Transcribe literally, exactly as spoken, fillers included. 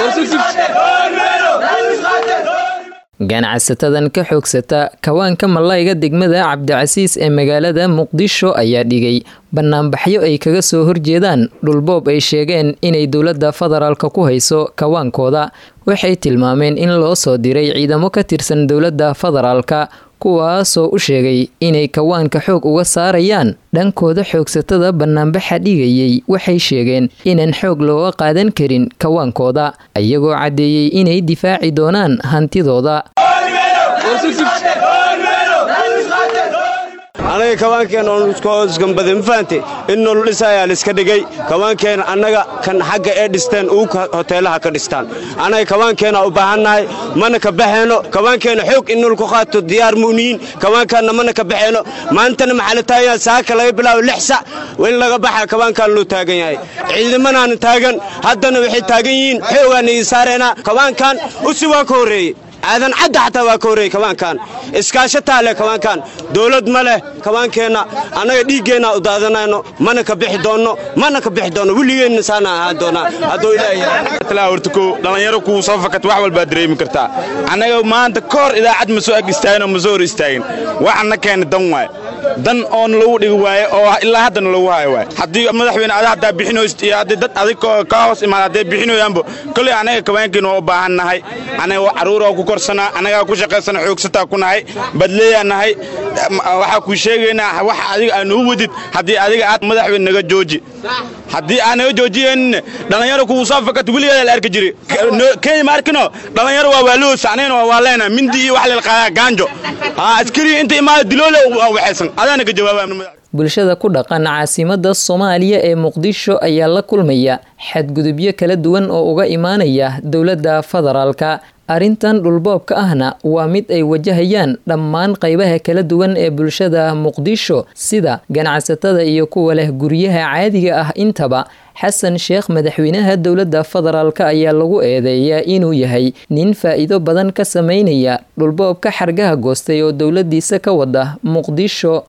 ganacsatadan ka xoogsata kawaanka malayga degmada Cabdicasiis ee magaalada Muqdisho ayaa dhigay banaanbaxyo ay kaga soo horjeedaan dhulboob ay sheegeen inay dowladda federaalka ku hayso kawaankooda. waxay tilmaameen in loo soo diray ciidamo ka tirsan dowladda federaalka kuwaasoo u sheegay inay kawaanka xoog uga saarayaan. dhankooda xoogsatada banaanbaxa dhigayay waxay sheegeen inaan xoog looga qaadan karin kawaankooda ayagoo cadeeyay inay difaaci doonaan hantidooda. anaga kawaankeen oo isku isgambadin faante in nolol dhisaya la iska dhigay kawaankeen anaga kan xagga ee dhisteen uu hoteelaha ka dhistaan anaga kawaankeen u baahanahay mana ka baxeeno kawaankeen xoog in nolol ku qaato diyaar muuniin kawaankana mana ka baxeeno maantana maxalataaya saaka laga bilaabo lix saac in laga baxa kawaankan loo taagan yahay ciidamanaan taagan haddana waxay taagan yihiin xoogan ay saareena kawaankan u si waa ka horeeyay aadan cad xataa waa ka horeeyay kawaankan iskaashataa leh kawaankan dawlad ma leh kawaankeena anaga dhiigeena u daadanayno mana ka bixi doono mana ka bixi doono wiligeena saana ahaan doona hadoo ilaahay talaa hortako dhalinyaro ku soo fakat wax walba dareemi kartaa anaga maanta koor idaacad ma soo ag istaagin ma soo hor istaagin waxna keen dan waay dan on lagu dhigi waaye oo ilaa hadda lagu hayo waay hadii madaxweyne aad hadda bixino iyo hadii dad adig ka hoos imaadeen bixinoyaanbo kulli anaga kawaankeena oo baahanahay anaga caruur oo ku korsana anaga ku shaqeysana xoogsata ku nahay badleeyanahay waxa ku sheegaynaa wax adiga aan u wadid hadii adiga aad madaxweyne naga jooji hadii aan naga joojiyeen dhalinyaro ku soo fakat wiligeeda la arki jiray kay markino dhalinyaro waa waaloo saaneen waa waleena mindi wax la qaadaa gaanjo ha askari inta imaad diloole waxaysan adana ka jawaabaa. bulshada ku dhaqan caasimada Soomaaliya ee Muqdisho ayaa la kulmaya xadgudubyo kala duwan oo uga imaanaya dowladda federaalka. arintan dhulboobka ahna waa mid ay wajahayaan dhammaan qaybaha kala duwan ee bulshada Muqdisho sida ganacsatada iyo kuwa leh guryaha caadiga ah intaba. xasan sheekh madaxweynaha dowladda federaalka ayaa lagu eedeeyaa inuu yahay nin faa'iido badan ka sameynaya dhulboobka xargaha goostay oo dowladiisa ka wada Muqdisho.